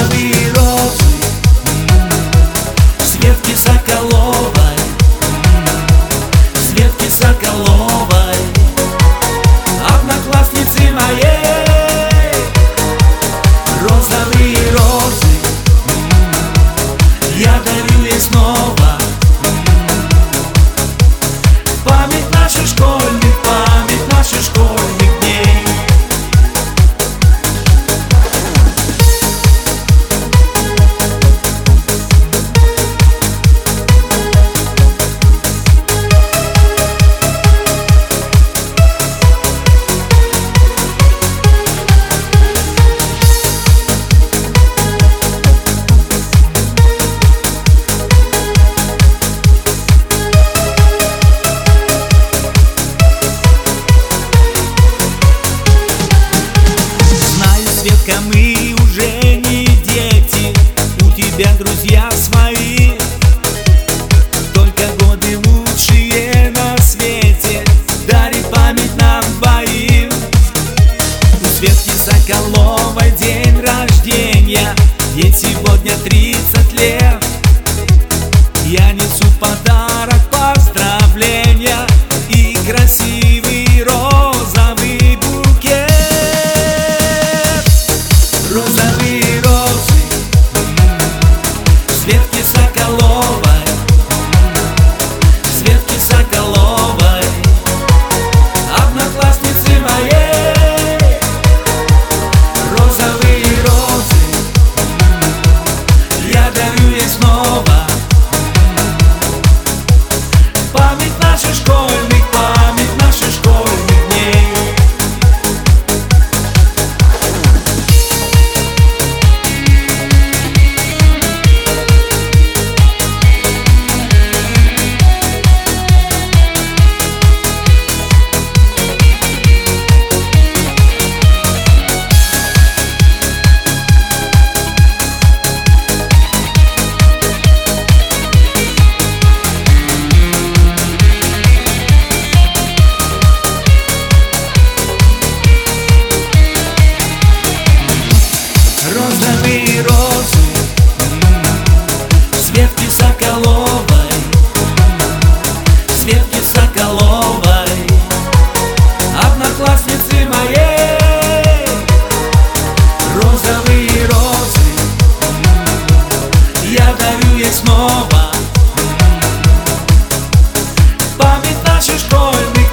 розовые розы Светки Соколовой, Светки Соколовой, одноклассницы моей. Розовые розы я дарю ей снова. Память наших школьных, память наших школьных дней. Светка, мы уже не дети, у тебя друзья свои, только годы лучшие на свете дарит память нам двоим. У Светки Соколовой день рождения, ей сегодня 30 лет. Я несу подарок, поздравления и красивый розовый букет. Розовые розы Светки Соколовой, Светки Соколовой, одноклассницы моей. Розовые розы я дарю ей снова. Память наших школьных, память наших школьных дней. Розовые розы Светки Соколовой, Светки Соколовой, одноклассницы моей. Розовые розы я дарю ей снова. Память наших школьных,